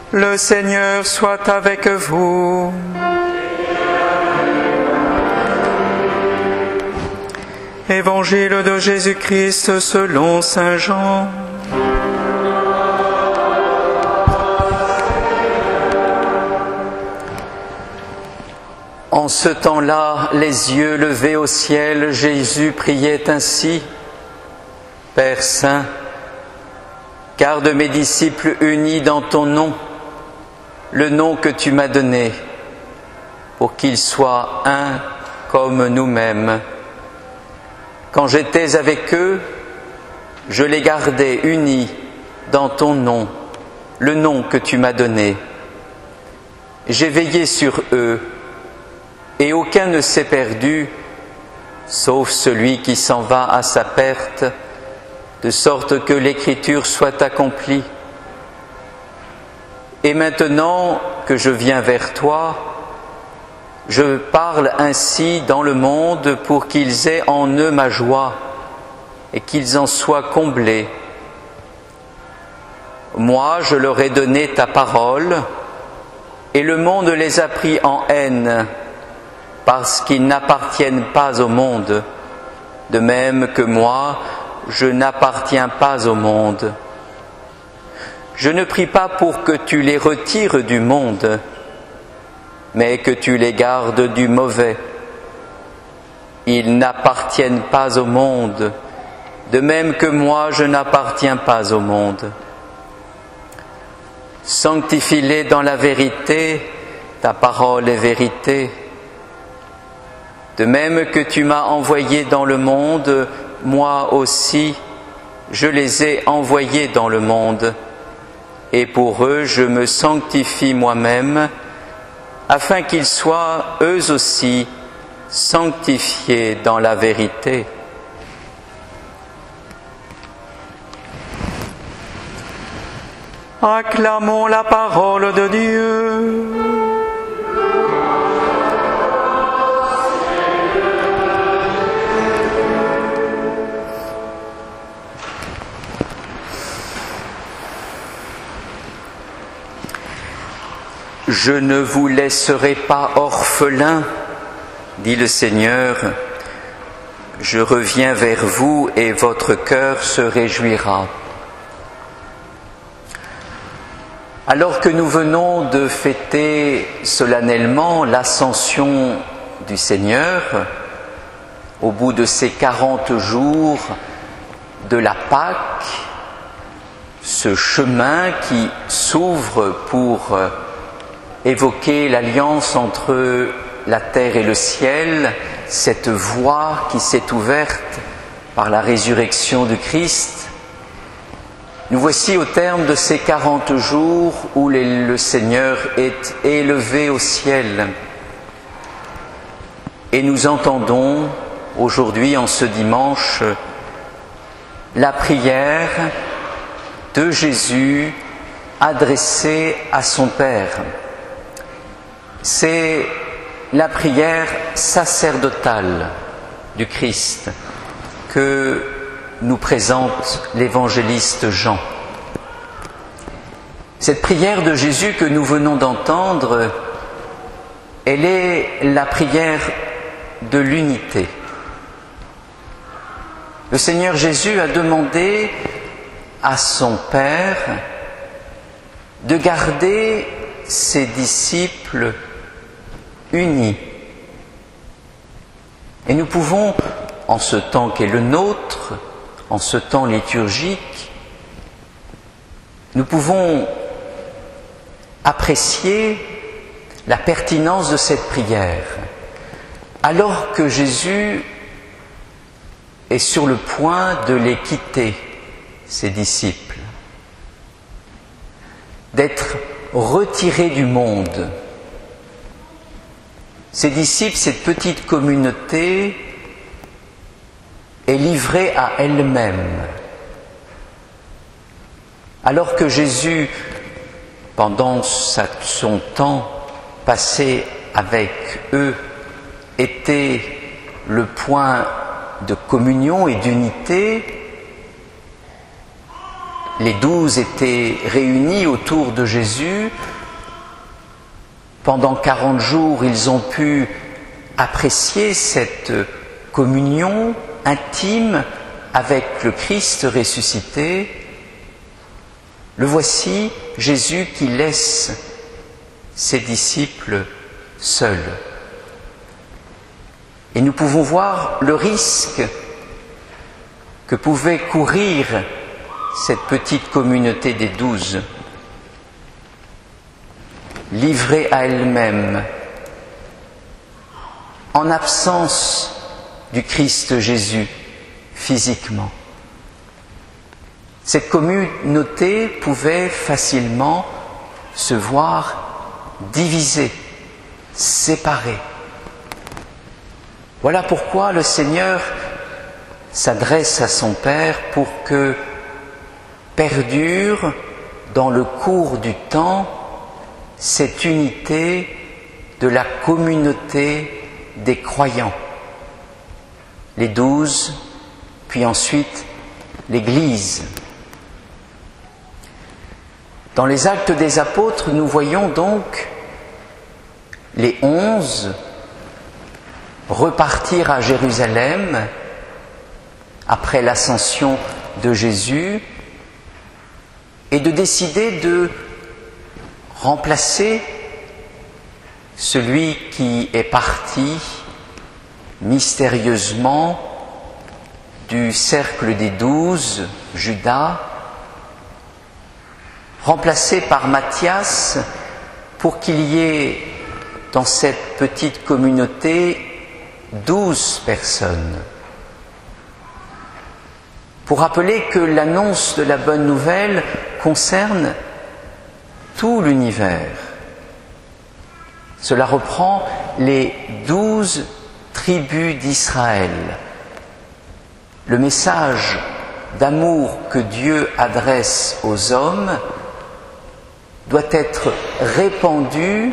Le Seigneur soit avec vous. Évangile de Jésus-Christ selon saint Jean. En ce temps-là, les yeux levés au ciel, Jésus priait ainsi: Père saint, garde mes disciples unis dans ton nom, le nom que tu m'as donné, pour qu'ils soient un comme nous-mêmes. Quand j'étais avec eux, je les gardais unis dans ton nom, le nom que tu m'as donné. J'ai veillé sur eux, et aucun ne s'est perdu, sauf celui qui s'en va à sa perte, de sorte que l'Écriture soit accomplie. Et maintenant que je viens vers toi, je parle ainsi dans le monde pour qu'ils aient en eux ma joie et qu'ils en soient comblés. Moi, je leur ai donné ta parole, et le monde les a pris en haine, parce qu'ils n'appartiennent pas au monde, de même que moi, je n'appartiens pas au monde. Je ne prie pas pour que tu les retires du monde, mais que tu les gardes du mauvais. Ils n'appartiennent pas au monde, de même que moi, je n'appartiens pas au monde. Sanctifie-les dans la vérité, ta parole est vérité. De même que tu m'as envoyé dans le monde, moi aussi, je les ai envoyés dans le monde, et pour eux je me sanctifie moi-même, afin qu'ils soient eux aussi sanctifiés dans la vérité. Acclamons la parole de Dieu. Je ne vous laisserai pas orphelins, dit le Seigneur. Je reviens vers vous et votre cœur se réjouira. Alors que nous venons de fêter solennellement l'ascension du Seigneur, au bout de ces 40 jours de la Pâque, ce chemin qui s'ouvre pour évoquer l'alliance entre la terre et le ciel, cette voie qui s'est ouverte par la résurrection du Christ. Nous voici au terme de ces 40 jours où le Seigneur est élevé au ciel. Et nous entendons aujourd'hui, en ce dimanche, la prière de Jésus adressée à son Père. C'est la prière sacerdotale du Christ que nous présente l'évangéliste Jean. Cette prière de Jésus que nous venons d'entendre, elle est la prière de l'unité. Le Seigneur Jésus a demandé à son Père de garder ses disciples unis. Et nous pouvons, en ce temps qu'est le nôtre, en ce temps liturgique, nous pouvons apprécier la pertinence de cette prière, alors que Jésus est sur le point de les quitter, ses disciples, d'être retirés du monde. Ses disciples, cette petite communauté, est livrée à elle-même. Alors que Jésus, pendant son temps passé avec eux, était le point de communion et d'unité, les 12 étaient réunis autour de Jésus. Pendant 40 jours, ils ont pu apprécier cette communion intime avec le Christ ressuscité. Le voici, Jésus qui laisse ses disciples seuls. Et nous pouvons voir le risque que pouvait courir cette petite communauté des 12, livrée à elle-même, en absence du Christ Jésus physiquement. Cette communauté pouvait facilement se voir divisée, séparée. Voilà pourquoi le Seigneur s'adresse à son Père pour que perdure dans le cours du temps cette unité de la communauté des croyants, les 12, puis ensuite l'Église. Dans les Actes des Apôtres, nous voyons donc les 11 repartir à Jérusalem après l'ascension de Jésus et de décider de remplacer celui qui est parti mystérieusement du cercle des 12, Judas, remplacé par Matthias pour qu'il y ait dans cette petite communauté 12 personnes. Pour rappeler que l'annonce de la bonne nouvelle concerne tout l'univers. Cela reprend les 12 tribus d'Israël. Le message d'amour que Dieu adresse aux hommes doit être répandu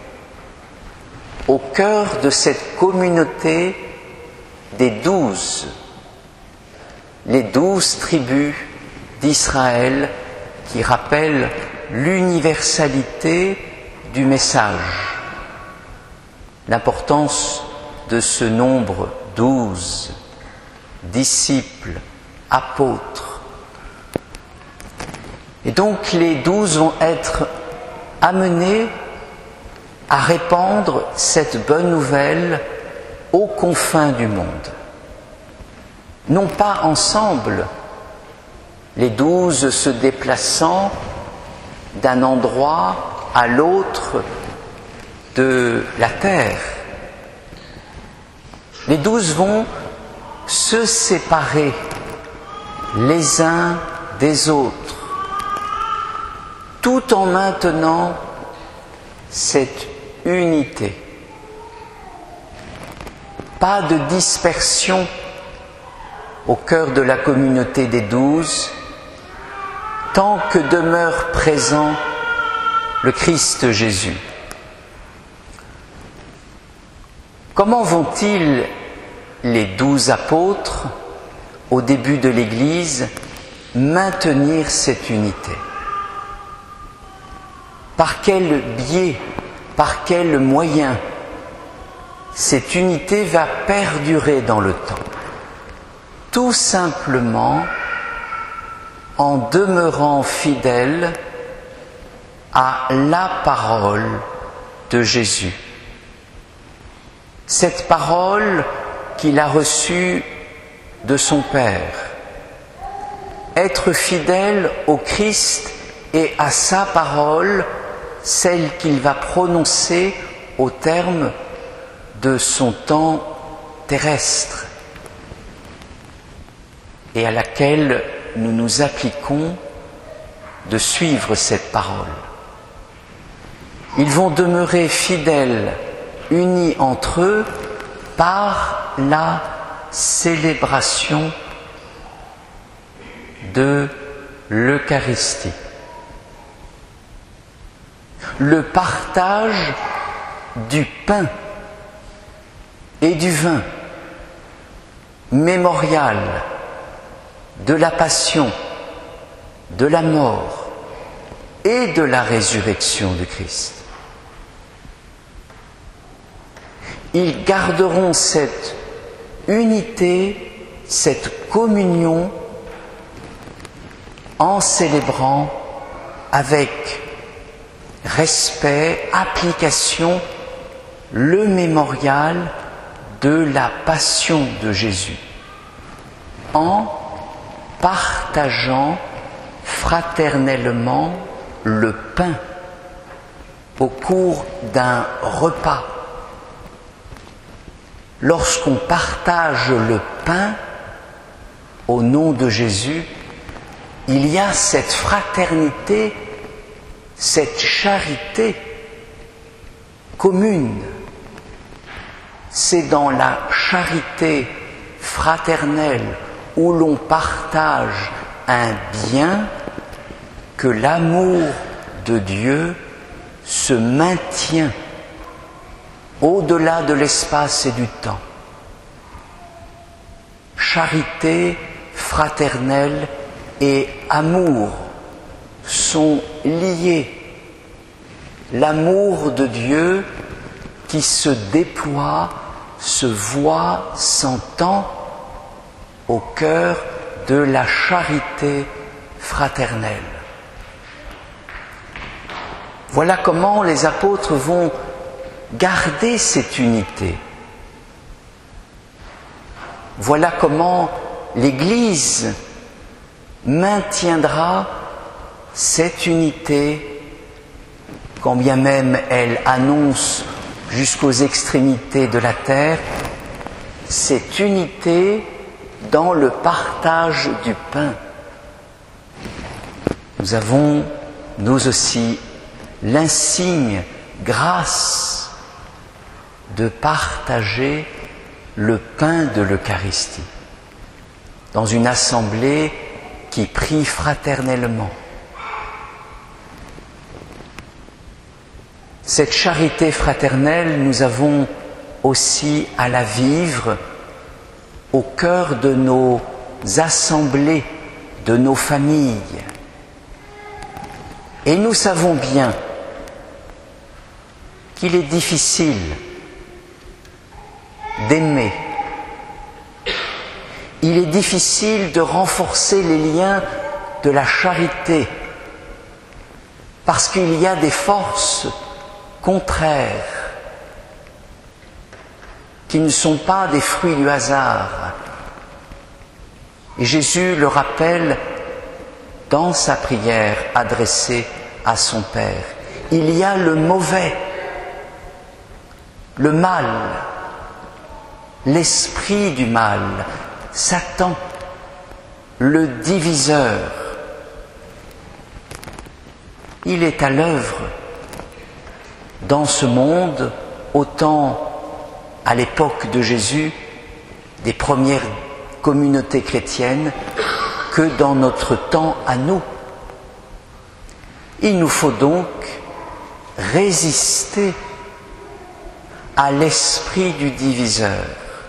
au cœur de cette communauté des 12, les 12 tribus d'Israël qui rappellent l'universalité du message, l'importance de ce nombre 12, disciples, apôtres. Et donc les 12 vont être amenés à répandre cette bonne nouvelle aux confins du monde. Non pas ensemble, les 12 se déplaçant d'un endroit à l'autre de la terre. Les 12 vont se séparer les uns des autres, tout en maintenant cette unité. Pas de dispersion au cœur de la communauté des 12, tant que demeure présent le Christ Jésus. Comment vont-ils, les 12 apôtres, au début de l'Église, maintenir cette unité? Par quel biais, par quel moyen cette unité va perdurer dans le temps? Tout simplement en demeurant fidèle à la parole de Jésus. Cette parole qu'il a reçue de son Père. Être fidèle au Christ et à sa parole, celle qu'il va prononcer au terme de son temps terrestre et à laquelle nous nous appliquons de suivre cette parole. Ils vont demeurer fidèles, unis entre eux par la célébration de l'Eucharistie. Le partage du pain et du vin, mémorial de la passion, de la mort et de la résurrection du Christ. Ils garderont cette unité, cette communion en célébrant avec respect, application, le mémorial de la passion de Jésus, en partageant fraternellement le pain au cours d'un repas. Lorsqu'on partage le pain au nom de Jésus, il y a cette fraternité, cette charité commune. C'est dans la charité fraternelle où l'on partage un bien que l'amour de Dieu se maintient au-delà de l'espace et du temps. Charité fraternelle et amour sont liés. L'amour de Dieu qui se déploie, se voit, s'entend au cœur de la charité fraternelle. Voilà comment les apôtres vont garder cette unité. Voilà comment l'Église maintiendra cette unité, quand bien même elle annonce jusqu'aux extrémités de la terre, cette unité dans le partage du pain. Nous avons, nous aussi, l'insigne grâce de partager le pain de l'Eucharistie dans une assemblée qui prie fraternellement. Cette charité fraternelle, nous avons aussi à la vivre au cœur de nos assemblées, de nos familles. Et nous savons bien qu'il est difficile d'aimer. Il est difficile de renforcer les liens de la charité parce qu'il y a des forces contraires qui ne sont pas des fruits du hasard. Et Jésus le rappelle dans sa prière adressée à son Père. Il y a le mauvais, le mal, l'esprit du mal, Satan, le diviseur. Il est à l'œuvre dans ce monde, autant à l'époque de Jésus, des premières communautés chrétiennes, que dans notre temps à nous. Il nous faut donc résister à l'esprit du diviseur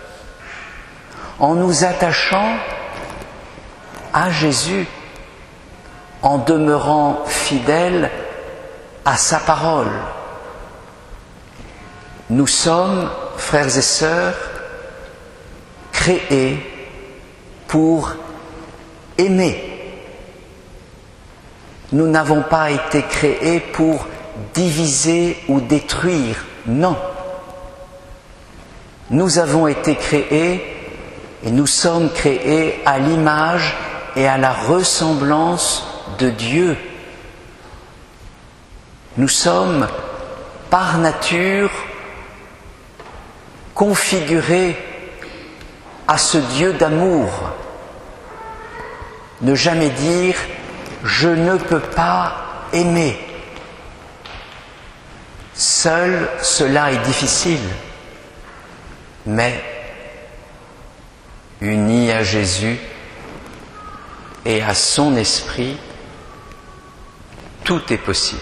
en nous attachant à Jésus, en demeurant fidèles à sa parole. Nous sommes, frères et sœurs, créés pour aimer. Nous n'avons pas été créés pour diviser ou détruire, non. Nous avons été créés et nous sommes créés à l'image et à la ressemblance de Dieu. Nous sommes par nature configurés à ce Dieu d'amour. Ne jamais dire « je ne peux pas aimer ». Seul cela est difficile, mais unis à Jésus et à son esprit, tout est possible.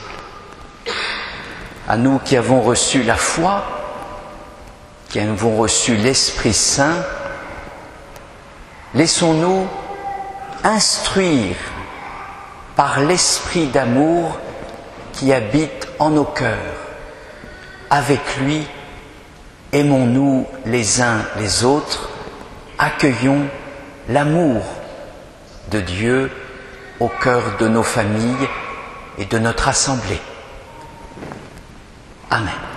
À nous qui avons reçu la foi, qui avons reçu l'Esprit Saint, laissons-nous instruire par l'esprit d'amour qui habite en nos cœurs. Avec lui, aimons-nous les uns les autres, accueillons l'amour de Dieu au cœur de nos familles et de notre assemblée. Amen.